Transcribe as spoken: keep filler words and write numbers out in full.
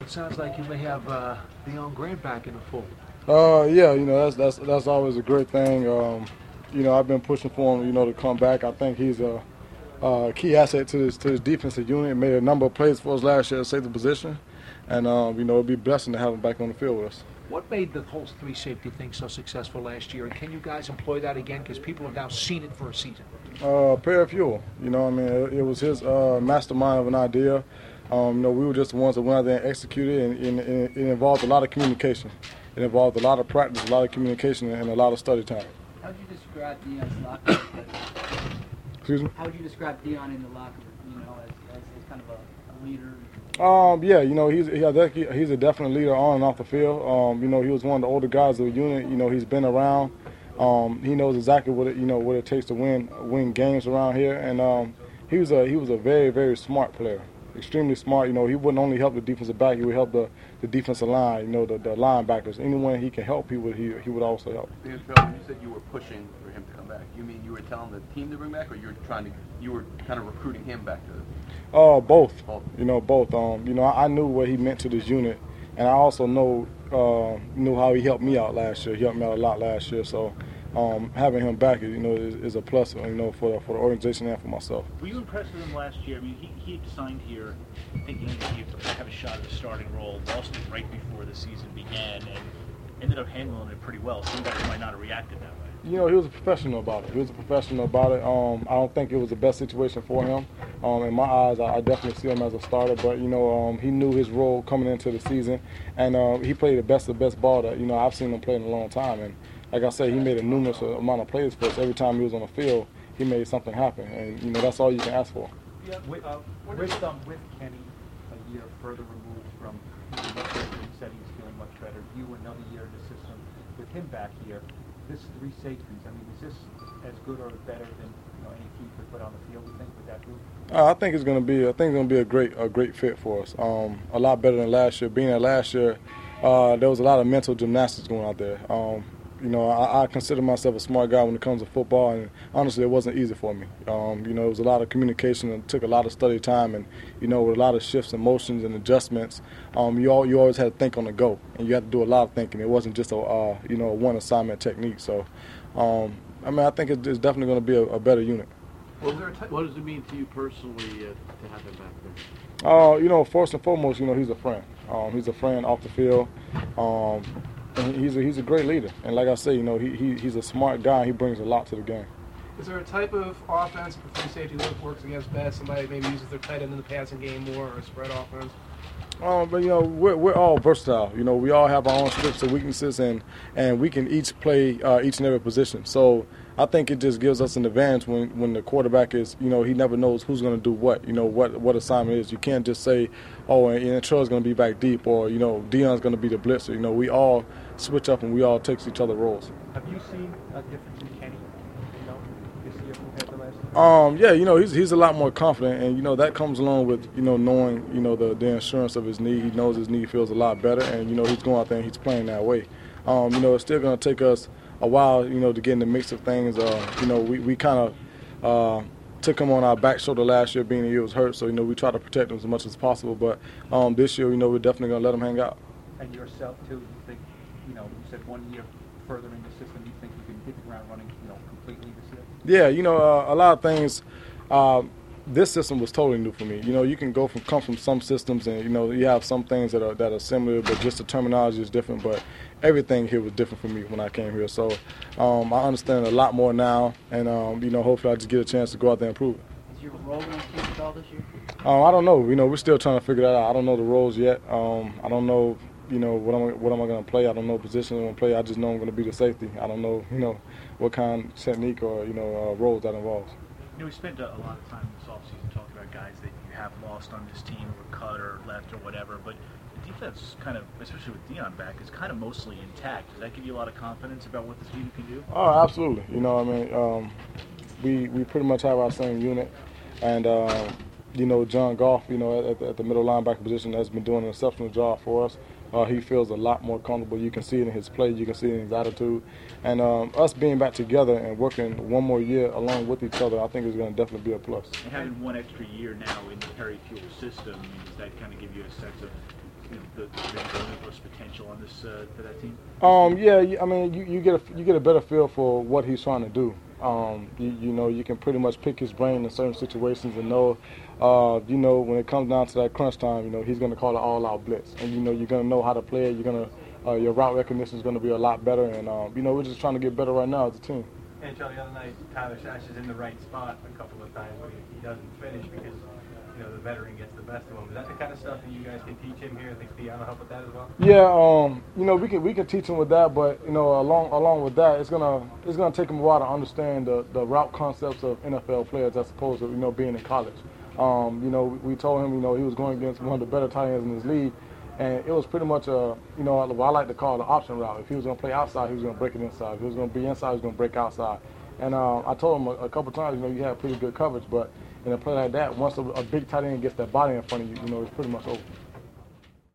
it sounds like you may have uh, Deon Grant back in the fold. Uh, yeah, you know, that's that's that's always a great thing. Um, you know, I've been pushing for him, you know, to come back. I think he's a, a key asset to this to this defensive unit. Made a number of plays for us last year at safety position, and um, you know, it'd be a blessing to have him back on the field with us. What made the whole three safety thing so successful last year, and can you guys employ that again? Because people have now seen it for a season. Uh, Perry Fewell, you know, I mean, it, it was his uh, mastermind of an idea. Um, you know, we were just the ones that went out there and executed, and, and, and it involved a lot of communication. It involved a lot of practice, a lot of communication, and a lot of study time. How would you describe Deon's locker room? Excuse me? How would you describe Deon in the locker room, you know, as, as, as kind of a, a leader? Um, yeah, you know, he's he, he's a definite leader on and off the field. Um, you know, he was one of the older guys of the unit. You know, he's been around. Um, he knows exactly what it, you know what it takes to win win games around here, and um, he was a he was a very very smart player, extremely smart. You know, he wouldn't only help the defensive back; he would help the, the defensive line. You know, the, the linebackers. Anyone he can help, he would he, he would also help. Dan Felton, you said you were pushing for him to come back. You mean you were telling the team to bring back, or you were trying to you were kind of recruiting him back to the? Uh, both. Both. You know, both. Um, you know, I, I knew what he meant to this unit, and I also know uh, knew how he helped me out last year. He helped me out a lot last year, so. Um, having him back, you know, is, is a plus, you know, for the, for the organization and for myself. Were you impressed with him last year? I mean, he, he had signed here thinking that he'd have a shot at the starting role, lost it right before the season began, and ended up handling it pretty well. Some guys might not have reacted that way. You know, he was a professional about it. He was a professional about it. Um, I don't think it was the best situation for him. Um, in my eyes, I, I definitely see him as a starter. But, you know, um, he knew his role coming into the season. And uh, he played the best of the best ball that, you know, I've seen him play in a long time. And like I said, he made a numerous amount of plays for us. Every time he was on the field, he made something happen. And, you know, that's all you can ask for. Yeah, with, uh, with, um, with Kenny a year further removed from he said he was feeling much better, you another year in the system, with him back here, this three safeties, I mean, is this as good or better than, you know, any team could put on the field, you think, with that group? Uh, I think it's going to be. I think it's going to be a great, a great fit for us. Um, a lot better than last year. Being that last year, uh, there was a lot of mental gymnastics going out there. Um, you know, I, I consider myself a smart guy when it comes to football, and honestly, it wasn't easy for me. Um, you know, it was a lot of communication and it took a lot of study time, and you know, with a lot of shifts and motions and adjustments, um, you all you always had to think on the go, and you had to do a lot of thinking. It wasn't just a uh, you know one assignment technique. So, um, I mean, I think it's, it's definitely going to be a, a better unit. Well, what does it mean to you personally uh, to have him back there? Uh, you know, first and foremost, you know, he's a friend. Um, he's a friend off the field. Um, and he's a, he's a great leader. And like I say, you know, he, he he's a smart guy. And he brings a lot to the game. Is there a type of offense if the free safety look works against best? Somebody maybe uses their tight end in the passing game more, or a spread offense? Um, but you know, we're we're all versatile. You know, we all have our own strengths and weaknesses, and and we can each play uh, each and every position. So I think it just gives us an advantage when, when the quarterback is, you know, he never knows who's going to do what. You know, what what assignment it is. You can't just say, oh, and, and Troy's going to be back deep, or you know, Deon's going to be the blitzer. You know, we all switch up and we all take each other roles. Have you seen a difference in Kenny, you know, this year compared to last year? Um, yeah, you know, he's he's a lot more confident, and you know that comes along with you know knowing you know the the insurance of his knee. He knows his knee feels a lot better, and you know he's going out there and he's playing that way. Um, you know, it's still going to take us a while, you know, to get in the mix of things. Uh, you know, we we kind of uh, took him on our back shoulder last year, being that he was hurt. So you know, we try to protect him as much as possible. But um, this year, you know, we're definitely going to let him hang out. And yourself too, you think, you know, you said one year further in the system, you think you can hit the ground running, you know, completely this year? Yeah, you know, uh, a lot of things. Uh, this system was totally new for me. You know, you can go from come from some systems, and you know, you have some things that are that are similar, but just the terminology is different. But everything here was different for me when I came here. So um, I understand a lot more now, and um, you know, hopefully I just get a chance to go out there and prove it. Is your role going to change at all this year? Um, I don't know. You know, we're still trying to figure that out. I don't know the roles yet. Um, I don't know. You know, what am what am I going to play? I don't know position I'm going to play. I just know I'm going to be the safety. I don't know, you know, what kind of technique or, you know, uh, roles that involves. You know, we spent a, a lot of time this offseason talking about guys that you have lost on this team or cut or left or whatever, but the defense kind of, especially with Deon back, is kind of mostly intact. Does that give you a lot of confidence about what this team can do? Oh, absolutely. You know, I mean, um, we, we pretty much have our same unit. And, uh, you know, John Goff, you know, at, at the middle linebacker position has been doing an exceptional job for us. Uh, he feels a lot more comfortable. You can see it in his play. You can see it in his attitude. And um, us being back together and working one more year along with each other, I think is going to definitely be a plus. And having one extra year now in the Perry Fewell system, I mean, does that kind of give you a sense of you know, the, the limitless potential on this uh, for that team? Um, yeah, you- I mean, you, you get a you get a better feel for what he's trying to do. Um, you, you know, you can pretty much pick his brain in certain situations and know, uh, you know, when it comes down to that crunch time, you know, he's going to call an all-out blitz, and you know, you're going to know how to play it. You're going to uh, your route recognition is going to be a lot better, and um, you know, we're just trying to get better right now as a team. And Charlie, the other night, Tyler Shash is in the right spot a couple of times when he doesn't finish because, you know, the veteran gets the best of him. Is that the kind of stuff that you guys can teach him here? I think Theon will help with that as well. Yeah, um, you know, we can we can teach him with that, but you know, along along with that, it's gonna it's gonna take him a while to understand the, the route concepts of N F L players as opposed to you know being in college. Um, you know, we, we told him you know he was going against one of the better tight ends in his league, and it was pretty much a you know what I like to call the option route. If he was gonna play outside, he was gonna break it inside. If he was gonna be inside, he was gonna break outside. And uh, I told him a, a couple times, you know, you have pretty good coverage, but in a play like that, once a, a big tight end gets that body in front of you, you know, it's pretty much over.